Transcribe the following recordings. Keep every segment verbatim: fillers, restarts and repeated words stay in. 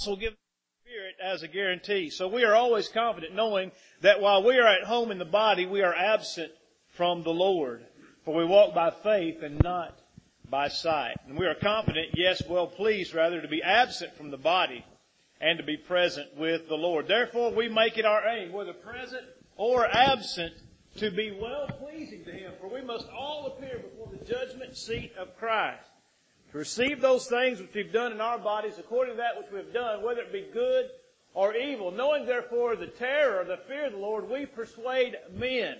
will give the Spirit as a guarantee. So we are always confident knowing that while we are at home in the body, we are absent from the Lord. For we walk by faith and not by sight. And we are confident, yes, well pleased rather, to be absent from the body and to be present with the Lord. Therefore we make it our aim, whether present or absent, to be well pleasing to Him. For we must all appear before the judgment seat of Christ, to receive those things which we've done in our bodies according to that which we have done, whether it be good or evil. Knowing therefore the terror, the fear of the Lord, we persuade men.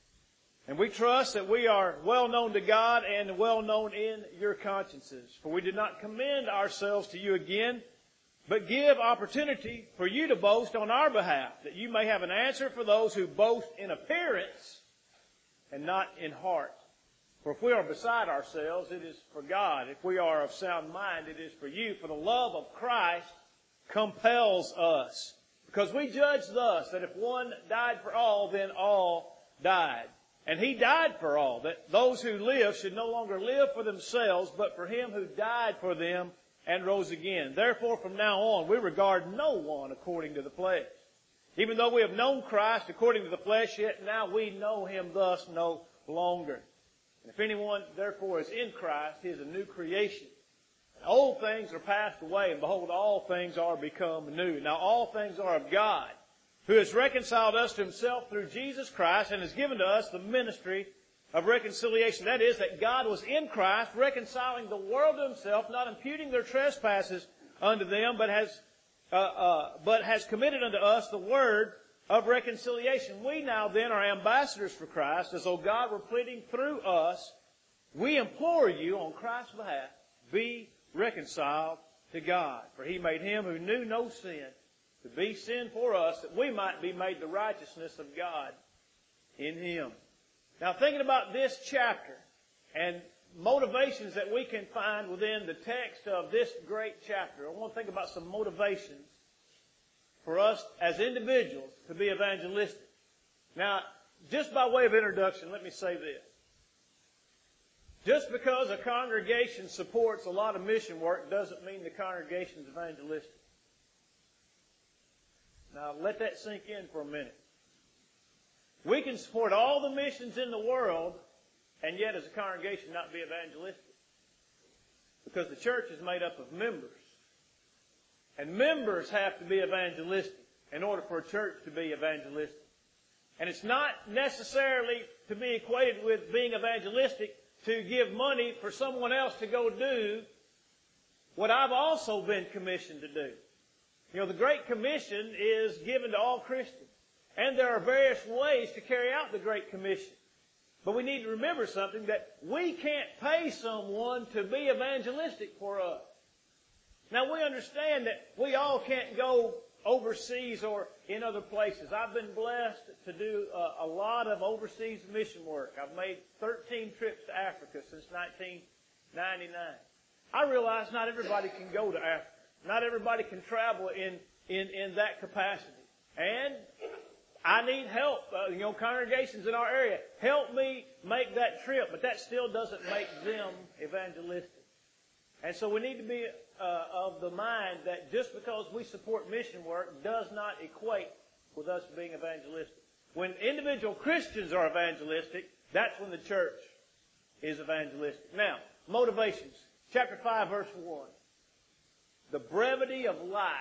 And we trust that we are well known to God and well known in your consciences. For we did not commend ourselves to you again, but give opportunity for you to boast on our behalf, that you may have an answer for those who boast in appearance and not in heart. For if we are beside ourselves, it is for God. If we are of sound mind, it is for you. For the love of Christ compels us. Because we judge thus, that if one died for all, then all died. And He died for all, that those who live should no longer live for themselves, but for Him who died for them and rose again. Therefore, from now on, we regard no one according to the flesh. Even though we have known Christ according to the flesh, yet now we know Him thus no longer. And if anyone, therefore, is in Christ, he is a new creation. And old things are passed away, and behold, all things are become new. Now all things are of God, who has reconciled us to Himself through Jesus Christ, and has given to us the ministry of reconciliation. That is, that God was in Christ, reconciling the world to Himself, not imputing their trespasses unto them, but has uh, uh, but has committed unto us the word of reconciliation. We now then are ambassadors for Christ, as though God were pleading through us. We implore you on Christ's behalf, be reconciled to God. For He made Him who knew no sin to be sin for us, that we might be made the righteousness of God in Him. Now, thinking about this chapter and motivations that we can find within the text of this great chapter, I want to think about some motivations for us as individuals to be evangelistic. Now, just by way of introduction, let me say this. Just because a congregation supports a lot of mission work doesn't mean the congregation is evangelistic. Now, let that sink in for a minute. We can support all the missions in the world and yet as a congregation not be evangelistic. Because the church is made up of members. And members have to be evangelistic in order for a church to be evangelistic. And it's not necessarily to be equated with being evangelistic to give money for someone else to go do what I've also been commissioned to do. You know, the Great Commission is given to all Christians. And there are various ways to carry out the Great Commission. But we need to remember something, that we can't pay someone to be evangelistic for us. Now, we understand that we all can't go overseas or in other places. I've been blessed to do a, a lot of overseas mission work. I've made thirteen trips to Africa since nineteen ninety-nine. I realize not everybody can go to Africa. Not everybody can travel in, in, in that capacity. And I need help. Uh, you know, congregations in our area, help me make that trip. But that still doesn't make them evangelistic. And so we need to be uh, of the mind that just because we support mission work does not equate with us being evangelistic. When individual Christians are evangelistic, that's when the church is evangelistic. Now, motivations. Chapter five, verse one. The brevity of life.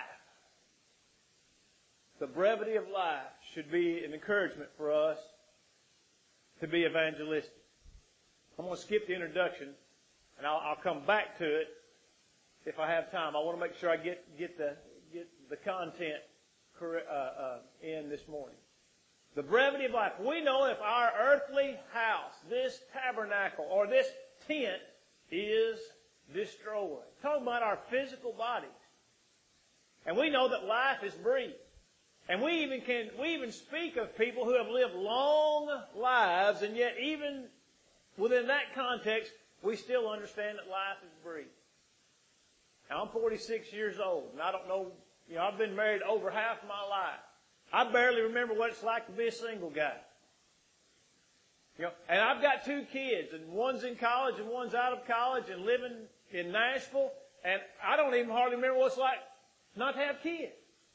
The brevity of life should be an encouragement for us to be evangelistic. I'm going to skip the introduction, and I'll, I'll come back to it if I have time. I want to make sure I get get the get the content correct, uh, uh, in this morning. The brevity of life. We know if our earthly house, this tabernacle or this tent, is destroyed. Talking about our physical bodies, and we know that life is brief. And we even can, we even speak of people who have lived long lives, and yet even within that context, we still understand that life is brief. Now, I'm forty-six years old, and I don't know, you know, I've been married over half my life. I barely remember what it's like to be a single guy. You know, and I've got two kids, and one's in college and one's out of college and living in Nashville, and I don't even hardly remember what it's like not to have kids.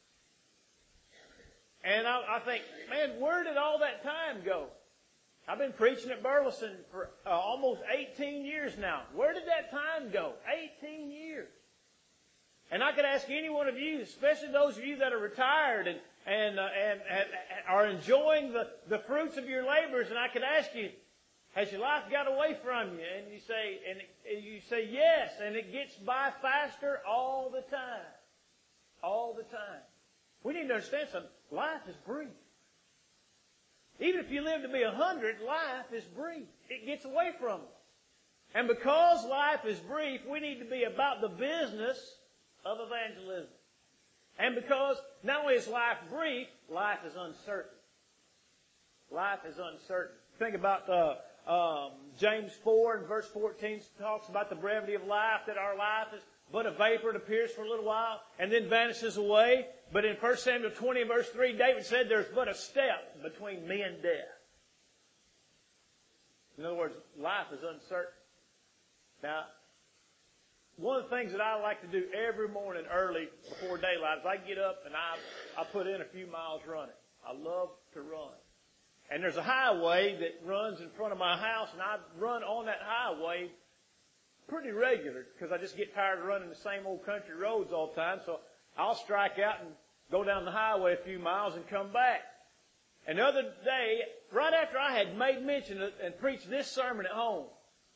And I, I think, man, where did all that time go? I've been preaching at Burleson for uh, almost eighteen years now. Where did that time go? eighteen years. And I could ask any one of you, especially those of you that are retired and and uh, and, and are enjoying the, the fruits of your labors, and I could ask you, has your life got away from you? And you say, and, it, and you say yes, and it gets by faster all the time, all the time. We need to understand something. Life is brief. Even if you live to be a hundred, life is brief. It gets away from us. And because life is brief, we need to be about the business of evangelism. And because not only is life brief, life is uncertain. Life is uncertain. Think about uh, um, James four and verse fourteen talks about the brevity of life, that our life is but a vapor. It appears for a little while and then vanishes away. But in First Samuel twenty and verse three, David said there's but a step between me and death. In other words, life is uncertain. Now, one of the things that I like to do every morning early before daylight is I get up and I, I put in a few miles running. I love to run. And there's a highway that runs in front of my house, and I run on that highway pretty regular because I just get tired of running the same old country roads all the time. So I'll strike out and go down the highway a few miles and come back. And the other day, right after I had made mention of, and preached this sermon at home,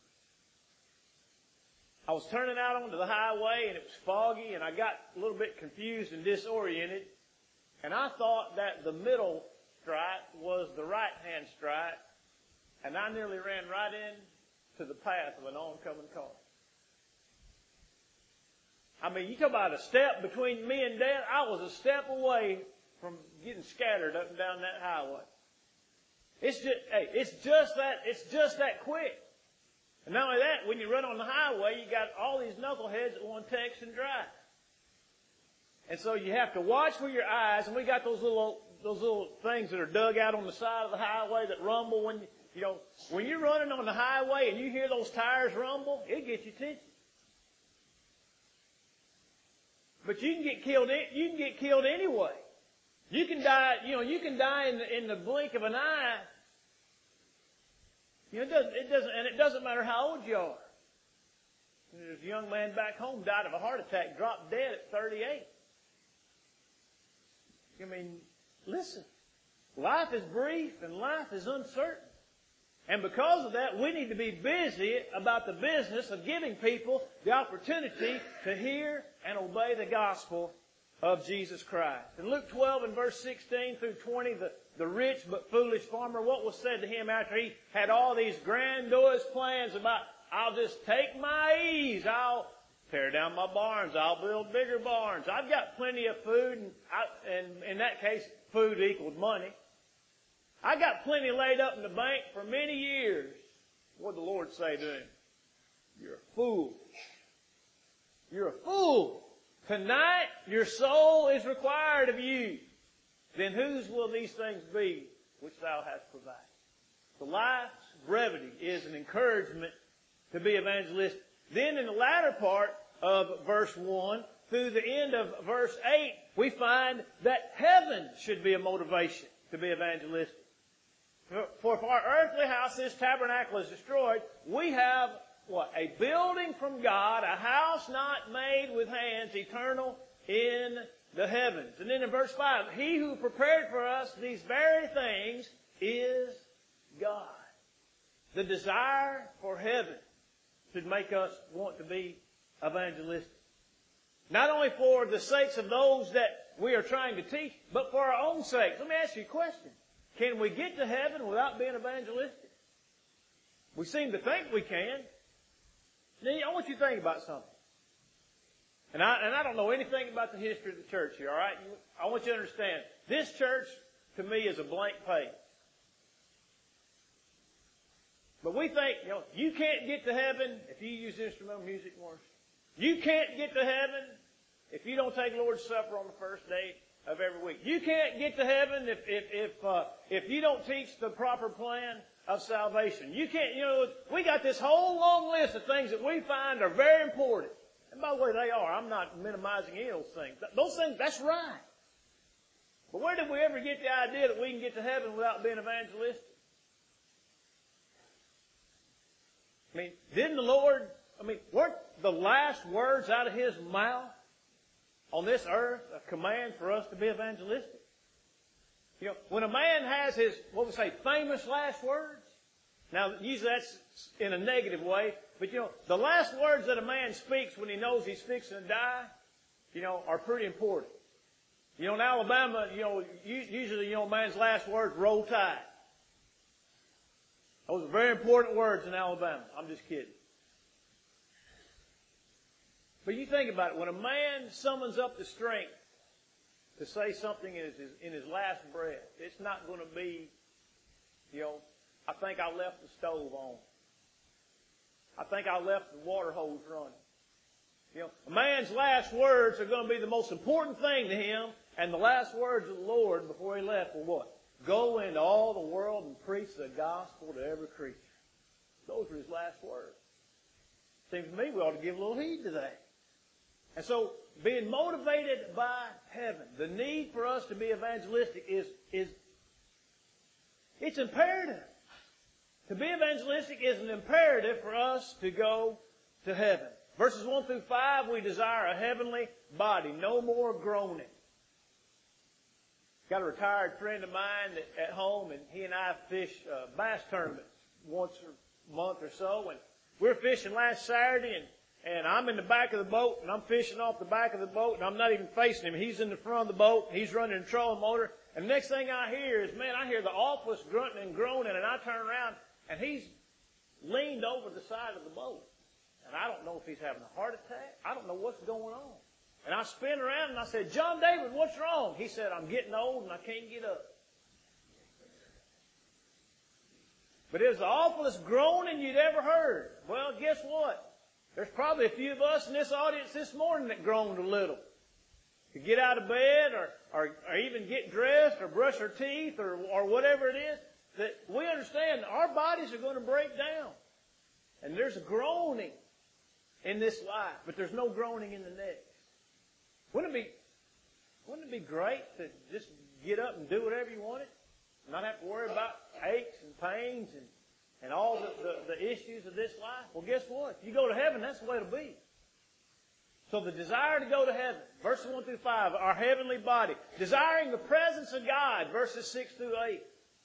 I was turning out onto the highway and it was foggy and I got a little bit confused and disoriented. And I thought that the middle stripe was the right-hand stripe, and I nearly ran right into the path of an oncoming car. I mean, you talk about a step between me and death. I was a step away from getting scattered up and down that highway. It's just, hey, it's just that, it's just that quick. And not only that, when you run on the highway, you got all these knuckleheads that want to text and drive. And so you have to watch with your eyes, and we got those little, those little things that are dug out on the side of the highway that rumble when you, you know, when you're running on the highway and you hear those tires rumble, it gets your attention. But you can get killed, you can get killed anyway. You can die, you know, you can die in the, in the blink of an eye. You know, it doesn't, it doesn't, and it doesn't matter how old you are. There's a young man back home died of a heart attack, dropped dead at thirty-eight. I mean, listen, life is brief and life is uncertain. And because of that, we need to be busy about the business of giving people the opportunity to hear and obey the gospel of Jesus Christ. In Luke twelve and verse sixteen through twenty, the, the rich but foolish farmer, what was said to him after he had all these grandiose plans about, I'll just take my ease, I'll tear down my barns, I'll build bigger barns, I've got plenty of food, and, I, and in that case, food equaled money. I got plenty laid up in the bank for many years. What did the Lord say to him? You're a fool. You're a fool. Tonight your soul is required of you. Then whose will these things be which thou hast provided? The life's brevity is an encouragement to be evangelistic. Then in the latter part of verse one through the end of verse eight, we find that heaven should be a motivation to be evangelistic. For if our earthly house, this tabernacle, is destroyed, we have, what? A building from God, a house not made with hands, eternal in the heavens. And then in verse five, He who prepared for us these very things is God. The desire for heaven should make us want to be evangelistic. Not only for the sakes of those that we are trying to teach, but for our own sakes. Let me ask you a question. Can we get to heaven without being evangelistic? We seem to think we can. Now, I want you to think about something. And I, and I don't know anything about the history of the church here, all right? I want you to understand, this church, to me, is a blank page. But we think, you know, you can't get to heaven if you use instrumental music and worship. You can't get to heaven if you don't take Lord's Supper on the first day of every week. You can't get to heaven if if if uh, if you don't teach the proper plan of salvation. You can't, you know, we got this whole long list of things that we find are very important. And And by the way, they are. I'm not minimizing any of those things. Those things, that's right. But where did we ever get the idea that we can get to heaven without being evangelistic? I mean, didn't the Lord, I mean, weren't the last words out of His mouth on this earth a command for us to be evangelistic? You know, when a man has his, what we say, famous last words, now usually that's in a negative way, but you know, the last words that a man speaks when he knows he's fixing to die, you know, are pretty important. You know, in Alabama, you know, usually, you know, a man's last words, roll tide. Those are very important words in Alabama. I'm just kidding. But you think about it. When a man summons up the strength to say something in his, in his last breath, it's not going to be, you know, I think I left the stove on. I think I left the water hose running. You know, a man's last words are going to be the most important thing to him, and the last words of the Lord before He left were what? Go into all the world and preach the gospel to every creature. Those were His last words. Seems to me we ought to give a little heed to that. And so, being motivated by heaven, the need for us to be evangelistic is, is it's imperative. To be evangelistic is an imperative for us to go to heaven. Verses one through five, we desire a heavenly body, no more groaning. Got a retired friend of mine at home, and he and I fish uh, bass tournaments once a month or so. And we were fishing last Saturday, and, and I'm in the back of the boat, and I'm fishing off the back of the boat, and I'm not even facing him. He's in the front of the boat. He's running the trolling motor. And the next thing I hear is, man, I hear the awfulest grunting and groaning, and I turn around, and he's leaned over the side of the boat. And I don't know if he's having a heart attack. I don't know what's going on. And I spin around and I said, John David, what's wrong? He said, I'm getting old and I can't get up. But it was the awfulest groaning you'd ever heard. Well, guess what? There's probably a few of us in this audience this morning that groaned a little. To get out of bed or, or, or even get dressed or brush our teeth or, or whatever it is, that we understand our bodies are going to break down. And there's a groaning in this life, but there's no groaning in the next. Wouldn't it be, wouldn't it be great to just get up and do whatever you wanted? Not have to worry about aches and pains and, and all the, the, the issues of this life? Well, guess what? If you go to heaven, that's the way it'll be. So the desire to go to heaven, verses one through five, our heavenly body. Desiring the presence of God, verses six through eight.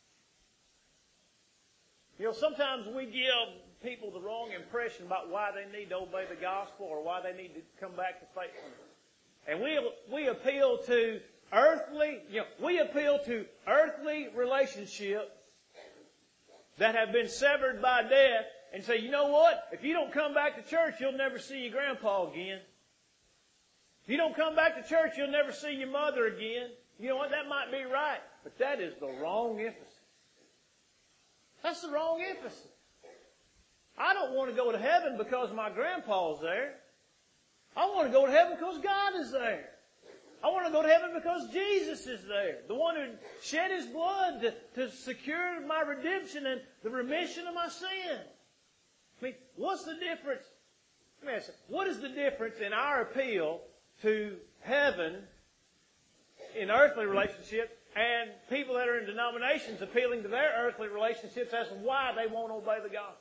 You know, sometimes we give people the wrong impression about why they need to obey the gospel or why they need to come back to faithfulness. And we we appeal to earthly, you know, we appeal to earthly relationships that have been severed by death and say, you know what? If you don't come back to church, you'll never see your grandpa again. If you don't come back to church, you'll never see your mother again. You know what? That might be right, but that is the wrong emphasis. That's the wrong emphasis. I don't want to go to heaven because my grandpa's there. I want to go to heaven because God is there. I want to go to heaven because Jesus is there. The one who shed His blood to, to secure my redemption and the remission of my sin. I mean, what's the difference? Let me ask you, what is the difference in our appeal to heaven in earthly relationships and people that are in denominations appealing to their earthly relationships as to why they won't obey the gospel?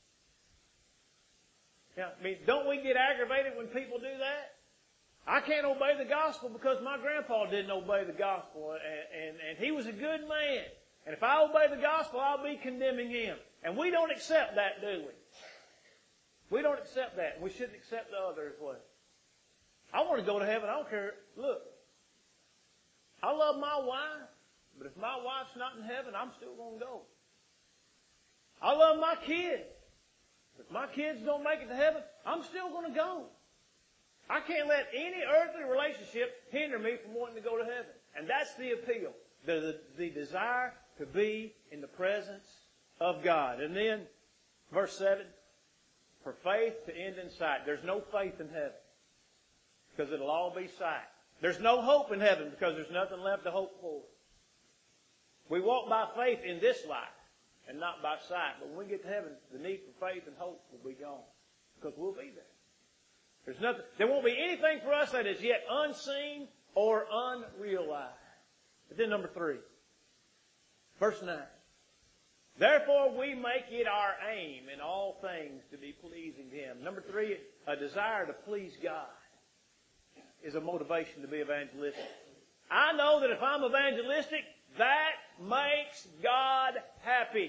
Yeah, I mean, don't we get aggravated when people do that? I can't obey the gospel because my grandpa didn't obey the gospel, and, and, and he was a good man. And if I obey the gospel, I'll be condemning him. And we don't accept that, do we? We don't accept that. We shouldn't accept the other as well. I want to go to heaven. I don't care. Look, I love my wife, but if my wife's not in heaven, I'm still going to go. I love my kids. If my kids don't make it to heaven, I'm still going to go. I can't let any earthly relationship hinder me from wanting to go to heaven. And that's the appeal, the, the, the desire to be in the presence of God. And then, verse seven, for faith to end in sight. There's no faith in heaven because it'll all be sight. There's no hope in heaven because there's nothing left to hope for. We walk by faith in this life and not by sight. But when we get to heaven, the need for faith and hope will be gone because we'll be there. There's nothing, there won't be anything for us that is yet unseen or unrealized. But then number three, verse nine. Therefore we make it our aim in all things to be pleasing to Him. Number three, a desire to please God is a motivation to be evangelistic. I know that if I'm evangelistic, that makes God happy.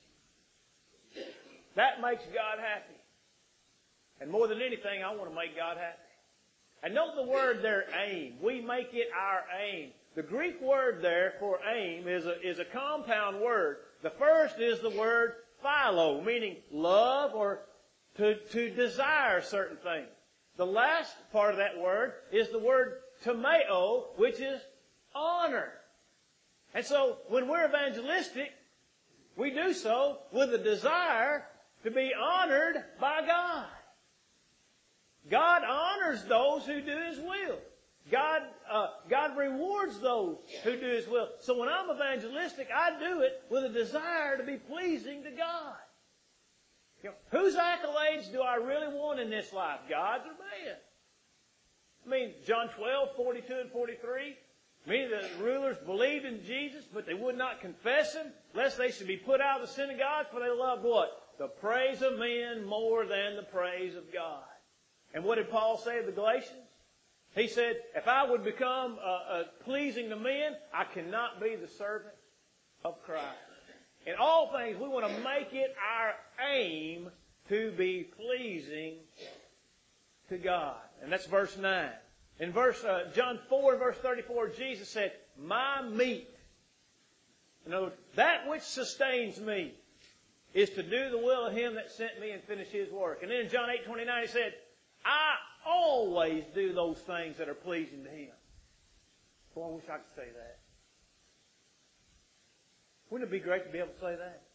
That makes God happy. And more than anything, I want to make God happy. And note the word there, aim. We make it our aim. The Greek word there for aim is a, is a compound word. The first is the word philo, meaning love or to, to desire certain things. The last part of that word is the word timeo, which is honor. And so when we're evangelistic, we do so with a desire to be honored by God. God honors those who do His will. God, uh, God rewards those who do His will. So when I'm evangelistic, I do it with a desire to be pleasing to God. You know, whose accolades do I really want in this life? God's or man's? I mean, John twelve, forty-two and forty-three. Many of the rulers believed in Jesus, but they would not confess Him, lest they should be put out of the synagogues, for they loved what? The praise of men more than the praise of God. And what did Paul say to the Galatians? He said, if I would become uh, uh, pleasing to men, I cannot be the servant of Christ. In all things, we want to make it our aim to be pleasing to God. And that's verse nine. In verse uh, John four, verse thirty-four, Jesus said, my meat, in other words, that which sustains me, is to do the will of Him that sent me and finish His work. And then in John eight twenty-nine, He said, I always do those things that are pleasing to Him. Boy, I wish I could say that. Wouldn't it be great to be able to say that?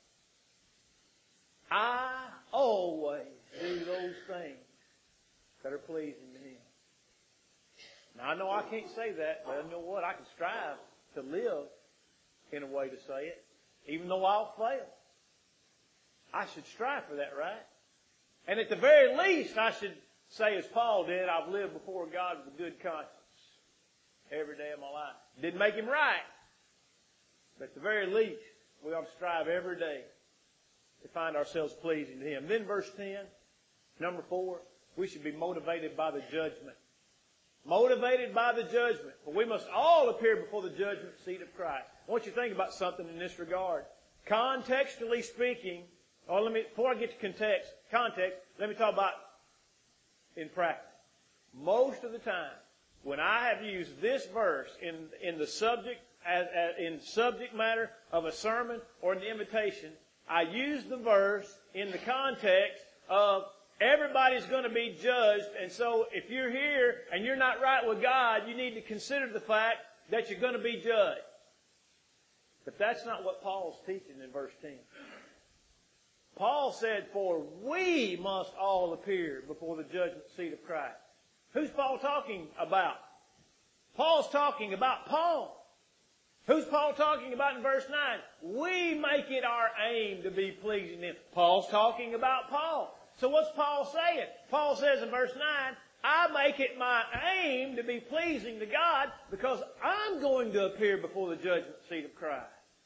I always do those things that are pleasing to Him. Now, I know I can't say that, but you know what? I can strive to live in a way to say it, even though I'll fail. I should strive for that, right? And at the very least, I should say, as Paul did, I've lived before God with a good conscience every day of my life. Didn't make Him right, but at the very least, we ought to strive every day to find ourselves pleasing to Him. Then verse ten, number four, we should be motivated by the judgment. Motivated by the judgment. For we must all appear before the judgment seat of Christ. I want you to think about something in this regard. Contextually speaking, or let me, before I get to context, context, let me talk about in practice. Most of the time, when I have used this verse in, in the subject, as, as, in subject matter of a sermon or an invitation, I use the verse in the context of everybody's going to be judged, and so if you're here and you're not right with God, you need to consider the fact that you're going to be judged. But that's not what Paul's teaching in verse ten. Paul said, for we must all appear before the judgment seat of Christ. Who's Paul talking about? Paul's talking about Paul. Who's Paul talking about in verse nine? We make it our aim to be pleasing to Him. Paul's talking about Paul. So what's Paul saying? Paul says in verse nine, I make it my aim to be pleasing to God because I'm going to appear before the judgment seat of Christ.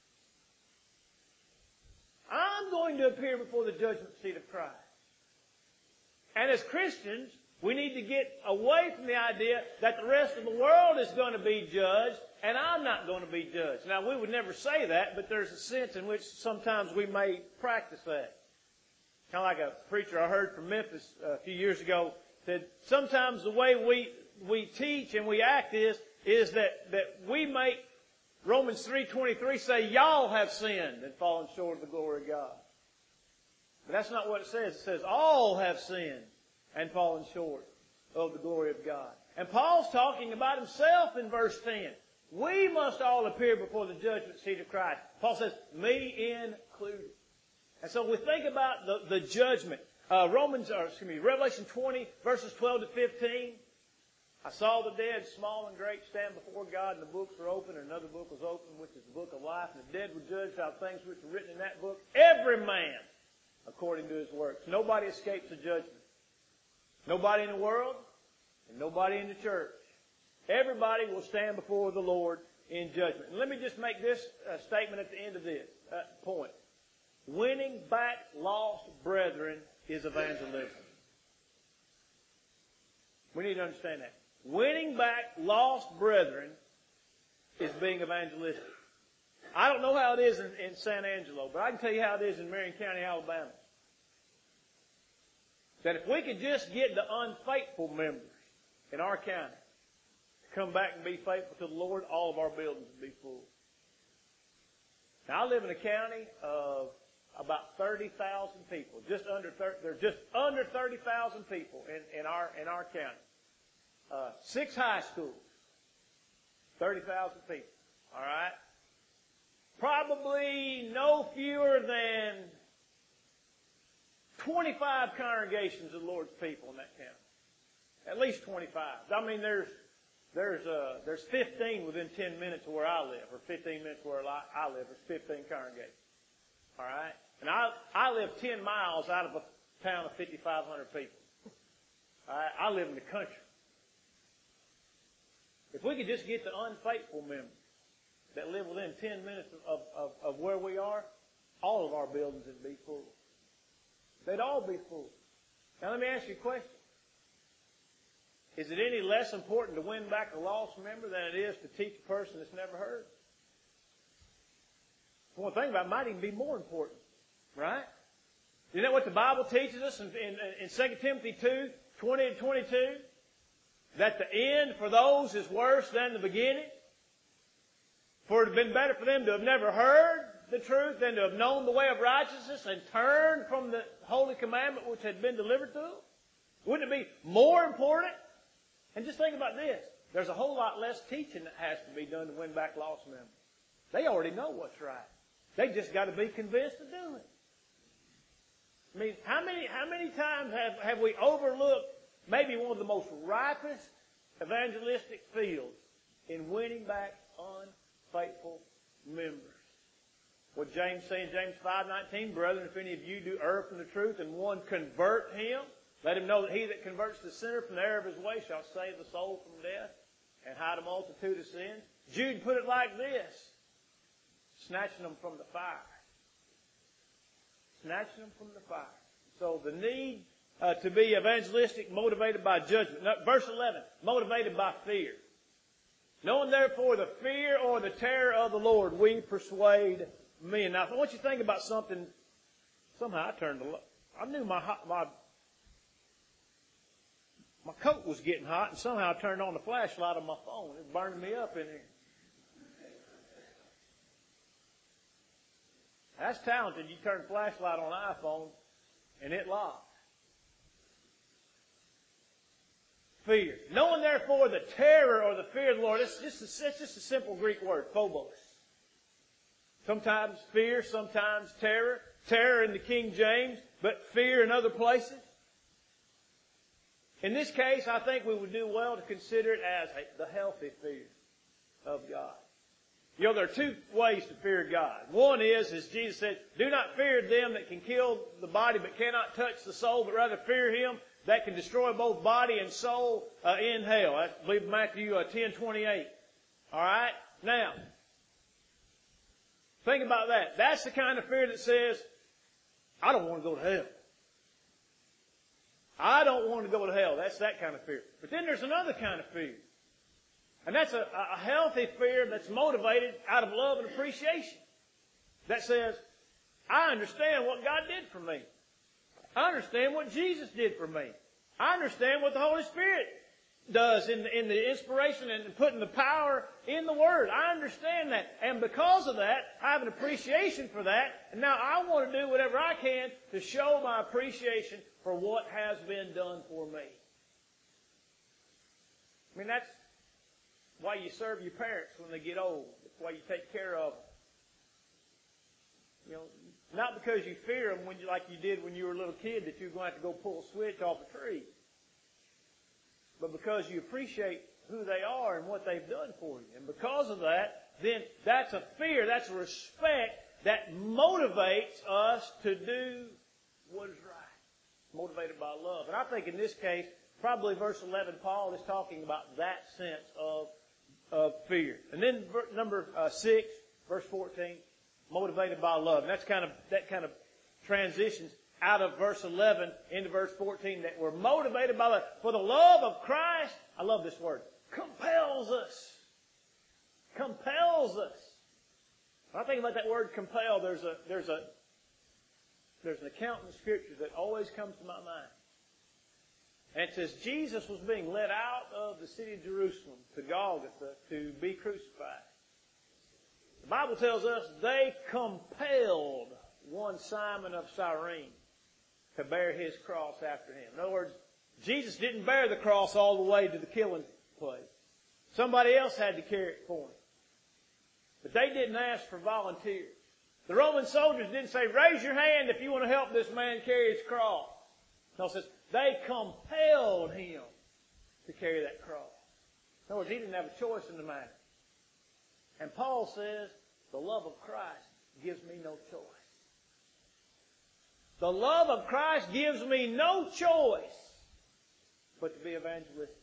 I'm going to appear before the judgment seat of Christ. And as Christians, we need to get away from the idea that the rest of the world is going to be judged and I'm not going to be judged. Now, we would never say that, but there's a sense in which sometimes we may practice that. Kind of like a preacher I heard from Memphis a few years ago said, sometimes the way we, we teach and we act is, is that, that we make Romans three twenty-three say, y'all have sinned and fallen short of the glory of God. But that's not what it says. It says, all have sinned and fallen short of the glory of God. And Paul's talking about himself in verse ten. We must all appear before the judgment seat of Christ. Paul says, me included. And so we think about the, the judgment. Uh, Romans, or excuse me, Revelation twenty, verses twelve to fifteen. I saw the dead, small and great, stand before God, and the books were open, and another book was open, which is the book of life. And the dead were judged out of things which were written in that book. Every man according to his works. Nobody escapes the judgment Nobody in the world and nobody in the church. Everybody will stand before the Lord in judgment. And let me just make this uh, statement at the end of this uh, point. Winning back lost brethren is evangelism. We need to understand that. Winning back lost brethren is being evangelistic. I don't know how it is in, in San Angelo, but I can tell you how it is in Marion County, Alabama. That if we could just get the unfaithful members in our county to come back and be faithful to the Lord, all of our buildings would be full. Now, I live in a county of about thirty thousand people. Just under thirty, there's just under thirty thousand people in, in our in our county. Uh, six high schools, thirty thousand people. All right, probably no fewer than twenty-five congregations of the Lord's people in that county. At least twenty-five. I mean, there's there's uh, there's fifteen within ten minutes of where I live, or fifteen minutes where I live. There's fifteen congregations. All right, and I I live ten miles out of a town of fifty-five hundred people. All right, I live in the country. If we could just get the unfaithful members that live within ten minutes of, of, of where we are, all of our buildings would be full. They'd all be full. Now let me ask you a question. Is it any less important to win back a lost member than it is to teach a person that's never heard? One thing about it, might even be more important, right? Isn't that what the Bible teaches us in, in, in Second Timothy two, twenty and twenty-two? That the end for those is worse than the beginning? For it would have been better for them to have never heard the truth than to have known the way of righteousness and turned from the holy commandment which had been delivered to them? Wouldn't it be more important? And just think about this. There's a whole lot less teaching that has to be done to win back lost members. They already know what's right. They just got to be convinced to do it. I mean, how many how many times have, have we overlooked maybe one of the most ripest evangelistic fields in winning back unfaithful members? What James says in James five nineteen, brethren, if any of you do err from the truth and one convert him, let him know that he that converts the sinner from the error of his way shall save the soul from death and hide a multitude of sins. Jude put it like this: snatching them from the fire. Snatching them from the fire. So the need uh, to be evangelistic, motivated by judgment. Now, verse eleven, motivated by fear. Knowing therefore the fear or the terror of the Lord, we persuade men. Now, I want you to think about something. Somehow I turned the light. I knew my hot, my my coat was getting hot, and somehow I turned on the flashlight on my phone. It's burning me up in here. That's talented. You turn the flashlight on an iPhone, and it locks. Fear. Knowing therefore the terror or the fear of the Lord. It's just a, it's just a simple Greek word, phobos. Sometimes fear, sometimes terror. Terror in the King James, but fear in other places. In this case, I think we would do well to consider it as a, the healthy fear of God. You know, there are two ways to fear God. One is, as Jesus said, do not fear them that can kill the body but cannot touch the soul, but rather fear Him that can destroy both body and soul uh, in hell. I believe Matthew uh, ten twenty-eight. All right? Now, think about that. That's the kind of fear that says, I don't want to go to hell. I don't want to go to hell. That's that kind of fear. But then there's another kind of fear. And that's a, a healthy fear that's motivated out of love and appreciation. That says, I understand what God did for me. I understand what Jesus did for me. I understand what the Holy Spirit does in the, in the inspiration and putting the power in the Word. I understand that. And because of that, I have an appreciation for that. And now I want to do whatever I can to show my appreciation for what has been done for me. I mean, that's why you serve your parents when they get old. That's why you take care of them. You know, not because you fear them when you, like you did when you were a little kid, that you're going to have to go pull a switch off a tree. But because you appreciate who they are and what they've done for you. And because of that, then that's a fear, that's a respect that motivates us to do what is right. motivated by love. And I think in this case, probably verse eleven, Paul is talking about that sense of, of fear. And then number uh, six, verse fourteen, motivated by love. And that's kind of, that kind of transitions out of verse eleven into verse fourteen, that we're motivated by love. For the love of Christ, I love this word, compels us. Compels us. When I think about that word compel, there's a, there's a, there's an account in the Scriptures that always comes to my mind. And it says Jesus was being led out of the city of Jerusalem to Golgotha to be crucified. The Bible tells us they compelled one Simon of Cyrene to bear his cross after him. In other words, Jesus didn't bear the cross all the way to the killing place. Somebody else had to carry it for him. But they didn't ask for volunteers. The Roman soldiers didn't say, raise your hand if you want to help this man carry his cross. No, it says, they compelled him to carry that cross. In other words, he didn't have a choice in the matter. And Paul says, the love of Christ gives me no choice. The love of Christ gives me no choice but to be evangelistic.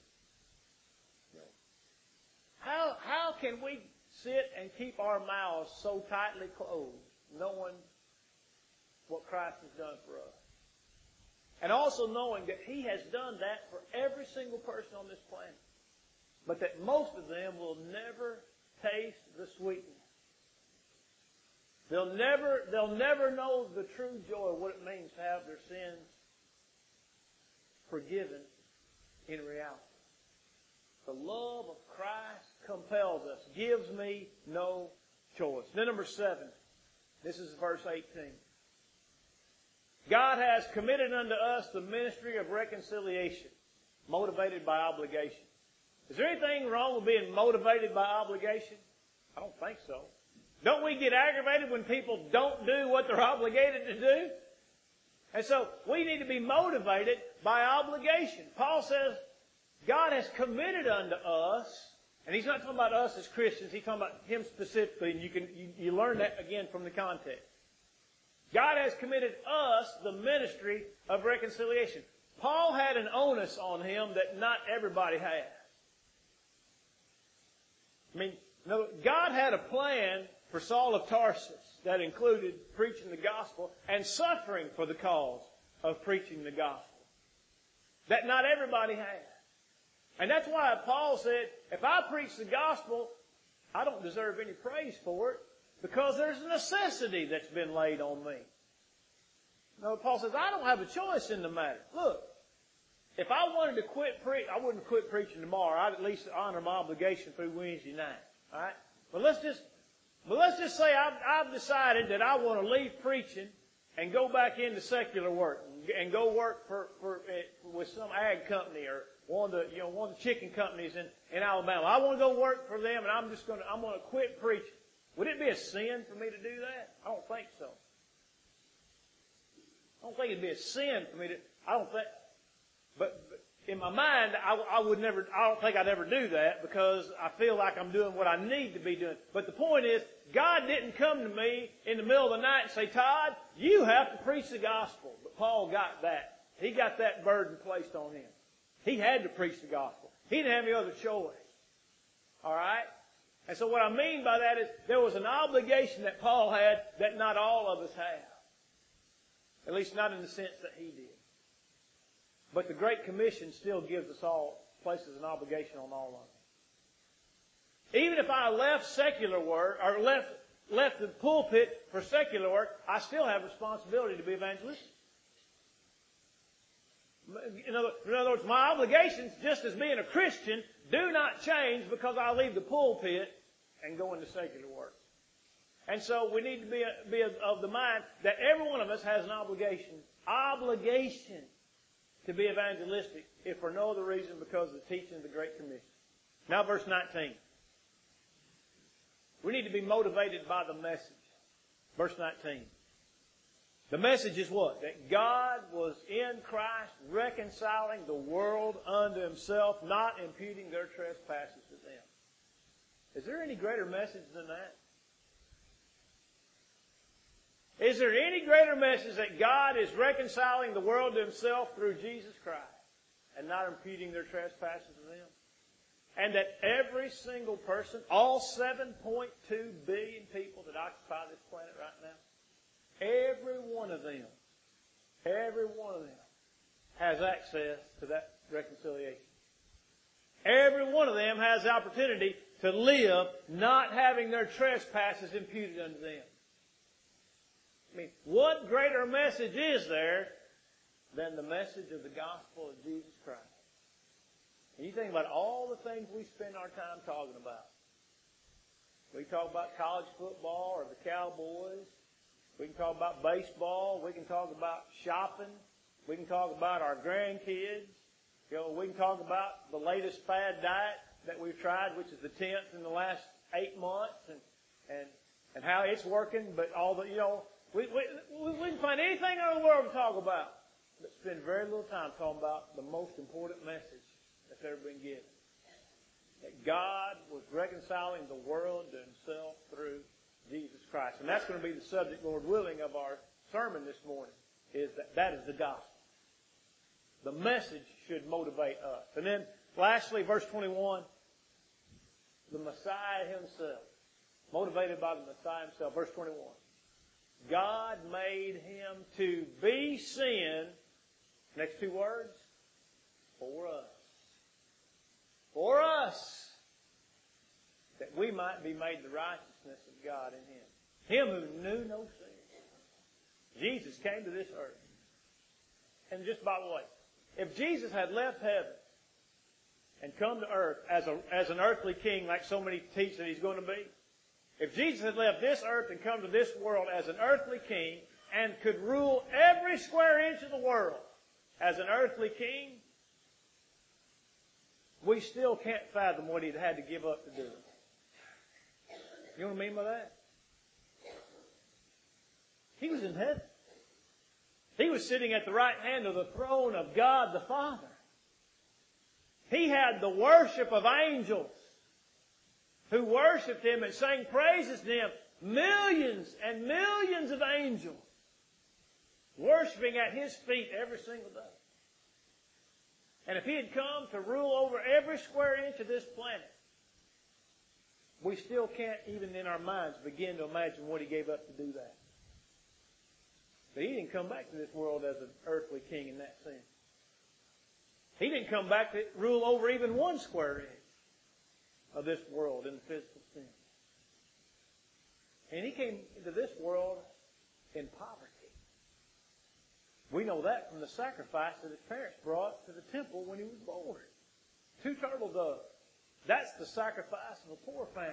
How, how can we sit and keep our mouths so tightly closed, knowing what Christ has done for us? And also knowing that He has done that for every single person on this planet. But that most of them will never taste the sweetness. They'll never, they'll never know the true joy of what it means to have their sins forgiven in reality. The love of Christ compels us, gives me no choice. Then number seven, this is verse eighteen. God has committed unto us the ministry of reconciliation, motivated by obligation. Is there anything wrong with being motivated by obligation? I don't think so. Don't we get aggravated when people don't do what they're obligated to do? And so we need to be motivated by obligation. Paul says God has committed unto us, and he's not talking about us as Christians, he's talking about him specifically, and you can you, you learn that again from the context. God has committed us the ministry of reconciliation. Paul had an onus on him that not everybody has. I mean, no, God had a plan for Saul of Tarsus that included preaching the gospel and suffering for the cause of preaching the gospel. That not everybody has. And that's why Paul said, if I preach the gospel, I don't deserve any praise for it because there's a necessity that's been laid on me. No, Paul says, I don't have a choice in the matter. Look, if I wanted to quit preaching, I wouldn't quit preaching tomorrow. I'd at least honor my obligation through Wednesday night. All right? But let's just, but let's just say I've, I've decided that I want to leave preaching and go back into secular work and go work for, for with some ag company or one of the you know one of the chicken companies in, in Alabama. I want to go work for them, and I'm just going to I'm going to quit preaching. Would it be a sin for me to do that? I don't think so. I don't think it'd be a sin for me to. I don't think. But, but in my mind, I, I would never. I don't think I'd ever do that because I feel like I'm doing what I need to be doing. But the point is, God didn't come to me in the middle of the night and say, "Todd, you have to preach the gospel." But Paul got that. He got that burden placed on him. He had to preach the gospel. He didn't have any other choice. All right? And so what I mean by that is there was an obligation that Paul had that not all of us have. At least not in the sense that he did. But the Great Commission still gives us all, places an obligation on all of us. Even if I left secular work, or left, left the pulpit for secular work, I still have responsibility to be evangelistic. In other, in other words, my obligations, just as being a Christian, do not change because I leave the pulpit and go into secular work. And so we need to be, be of the mind that every one of us has an obligation, obligation to be evangelistic, if for no other reason because of the teaching of the Great Commission. Now verse nineteen. We need to be motivated by the message. Verse nineteen. The message is what? That God was in Christ reconciling the world unto Himself, not imputing their trespasses to them. Is there any greater message than that? Is there any greater message that God is reconciling the world to Himself through Jesus Christ and not imputing their trespasses to them? And that every single person, all seven point two billion people that occupy this planet right now, every one of them, every one of them has access to that reconciliation. Every one of them has the opportunity to live not having their trespasses imputed unto them. I mean, what greater message is there than the message of the gospel of Jesus Christ? And you think about all the things we spend our time talking about. We talk about college football or the Cowboys. We can talk about baseball. We can talk about shopping. We can talk about our grandkids. You know, we can talk about the latest fad diet that we've tried, which is the tenth in the last eight months, and and and how it's working. But all the, you know, we we we can find anything in the world to talk about, but spend very little time talking about the most important message that's ever been given: that God was reconciling the world to Himself through Jesus Christ. And that's going to be the subject, Lord willing, of our sermon this morning. Is that that is the gospel. The message should motivate us. And then, lastly, verse twenty-one, the Messiah Himself. Motivated by the Messiah Himself. Verse twenty-one. God made Him to be sin, next two words, for us. For us. That we might be made the righteousness of God in Him. Him who knew no sin. Jesus came to this earth. And just by the way, if Jesus had left heaven and come to earth as a as an earthly king, like so many teach that He's going to be, if Jesus had left this earth and come to this world as an earthly king and could rule every square inch of the world as an earthly king, we still can't fathom what He'd had to give up to do it. You know what I mean by that? He was in heaven. He was sitting at the right hand of the throne of God the Father. He had the worship of angels who worshiped Him and sang praises to Him. Millions and millions of angels worshiping at His feet every single day. And if He had come to rule over every square inch of this planet, we still can't even in our minds begin to imagine what He gave up to do that. But He didn't come back to this world as an earthly king in that sense. He didn't come back to rule over even one square inch of this world in the physical sense. And He came into this world in poverty. We know that from the sacrifice that His parents brought to the temple when He was born. Two turtle doves. That's the sacrifice of a poor family.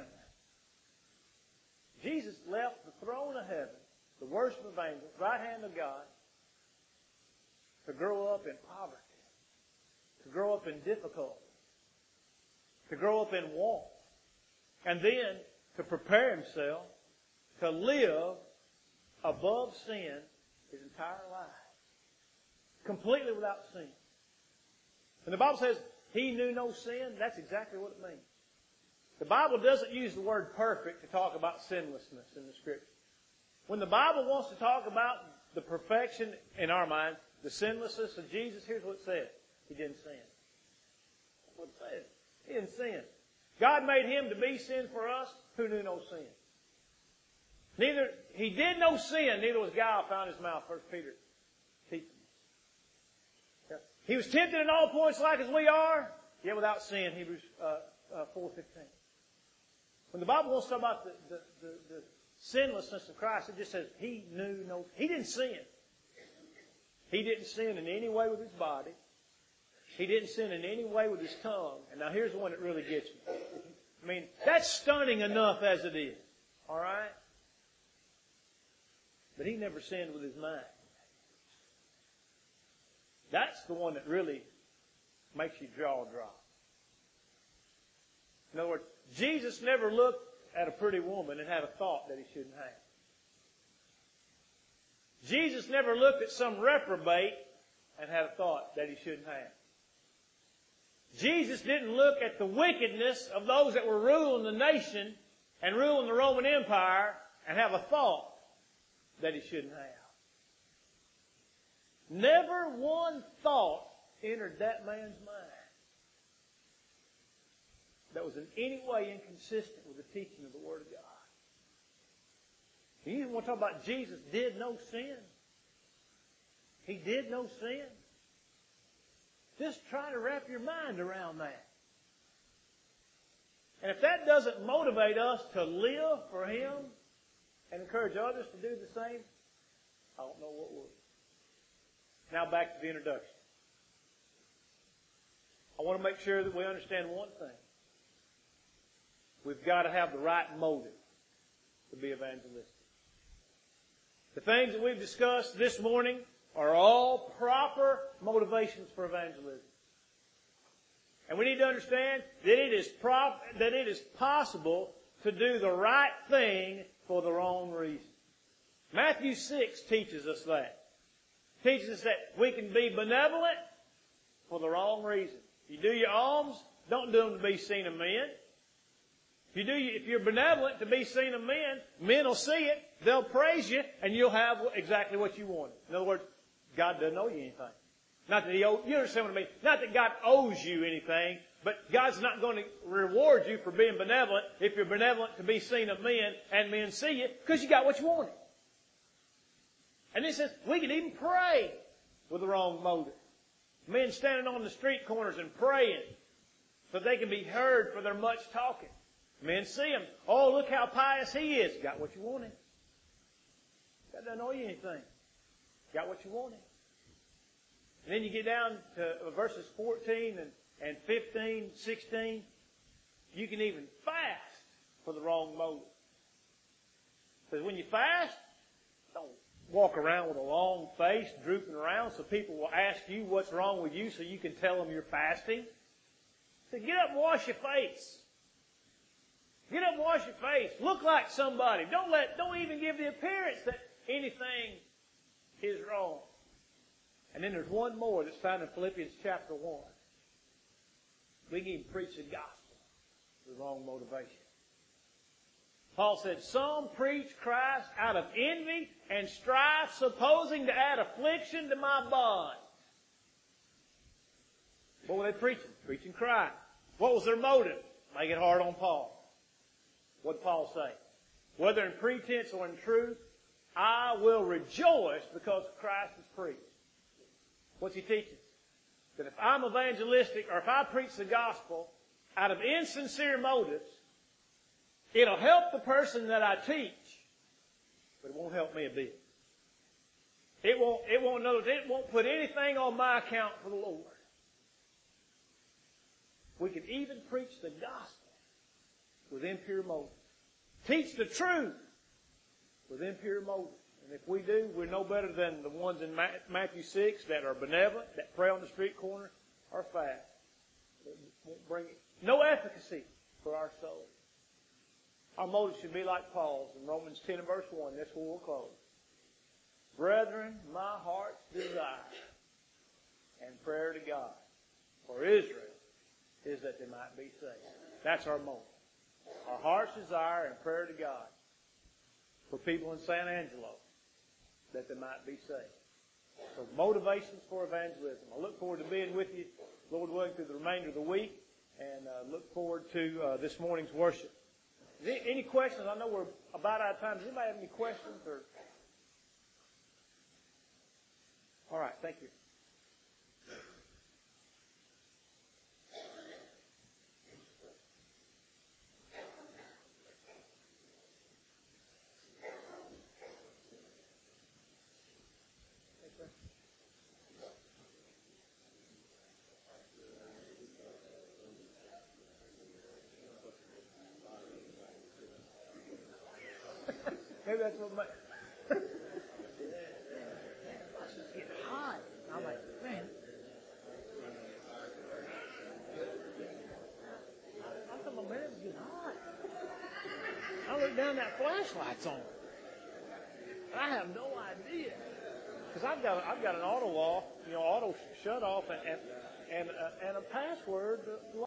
Jesus left the throne of heaven, the worship of angels, right hand of God, to grow up in poverty, to grow up in difficulty, to grow up in want, and then to prepare Himself to live above sin His entire life, completely without sin. And the Bible says He knew no sin. That's exactly what it means. The Bible doesn't use the word perfect to talk about sinlessness in the Scripture. When the Bible wants to talk about the perfection in our mind, the sinlessness of Jesus, here's what it says. He didn't sin. That's what it says. He didn't sin. God made Him to be sin for us who knew no sin. Neither, He did no sin, neither was guile found in His mouth, First Peter teaches us. He was tempted in all points like as we are, yet without sin, Hebrews uh, uh, four fifteen. When the Bible wants to talk about the, the, the, the sinlessness of Christ, it just says He knew no, He didn't sin. He didn't sin in any way with His body. He didn't sin in any way with His tongue. And now here's the one that really gets me. I mean, that's stunning enough as it is. All right? But He never sinned with His mind. That's the one that really makes your jaw drop. In other words, Jesus never looked at a pretty woman and had a thought that He shouldn't have. Jesus never looked at some reprobate and had a thought that He shouldn't have. Jesus didn't look at the wickedness of those that were ruling the nation and ruling the Roman Empire and have a thought that he shouldn't have. Never one thought entered that man's mind that was in any way inconsistent with the teaching of the Word of God. You even want to talk about Jesus did no sin. He did no sin. Just try to wrap your mind around that. And if that doesn't motivate us to live for Him and encourage others to do the same, I don't know what would. Now back to the introduction. I want to make sure that we understand one thing. We've got to have the right motive to be evangelistic. The things that we've discussed this morning are all proper motivations for evangelism. And we need to understand that it is prop, that it is possible to do the right thing for the wrong reason. Matthew six teaches us that. Teaches us that we can be benevolent for the wrong reason. You do your alms, don't do them to be seen of men. If you do, if you're benevolent to be seen of men, men will see it, they'll praise you, and you'll have exactly what you wanted. In other words, God doesn't owe you anything. Not that He owes, you understand what I mean? Not that God owes you anything, but God's not going to reward you for being benevolent if you're benevolent to be seen of men and men see you, because you got what you wanted. And He says, we can even pray with the wrong motive. Men standing on the street corners and praying so they can be heard for their much talking. Men see them. Oh, look how pious he is. Got what you wanted. God doesn't owe you anything. Got what you wanted. And then you get down to verses fourteen and, and fifteen, sixteen. You can even fast for the wrong motive. Because when you fast, don't walk around with a long face, drooping around, so people will ask you what's wrong with you so you can tell them you're fasting. So get up and wash your face. Get up and wash your face. Look like somebody. Don't let, don't even give the appearance that anything is wrong. And then there's one more that's found in Philippians chapter one. We can even preach the gospel with the wrong motivation. Paul said, some preach Christ out of envy and strife, supposing to add affliction to my bond. What were they preaching? Preaching Christ. What was their motive? Make it hard on Paul. What did Paul say? Whether in pretense or in truth, I will rejoice because Christ is preached. What's he teaching? That if I'm evangelistic or if I preach the gospel out of insincere motives, it'll help the person that I teach, but it won't help me a bit. It won't, it won't know, it won't put anything on my account for the Lord. We can even preach the gospel with impure motives. Teach the truth with impure motives. And if we do, we're no better than the ones in Matthew six that are benevolent, that pray on the street corner, or fast. It won't bring no efficacy for our souls. Our motive should be like Paul's in Romans ten and verse one. That's where we'll close. Brethren, my heart's desire and prayer to God for Israel is that they might be saved. That's our motive. Our heart's desire and prayer to God for people in San Angelo that they might be saved. So motivations for evangelism. I look forward to being with you, Lord willing, through the remainder of the week, and uh, look forward to uh, this morning's worship. Is there any questions? I know we're about out of time. Does anybody have any questions? Or? All right, thank you. Maybe that's what my... It's getting hot. I'm like, man. How come my man's getting hot? I look down, that flashlight's on. I have no idea. Because I've got, I've got an auto off, you know, auto shut off and, and, and, uh, and a password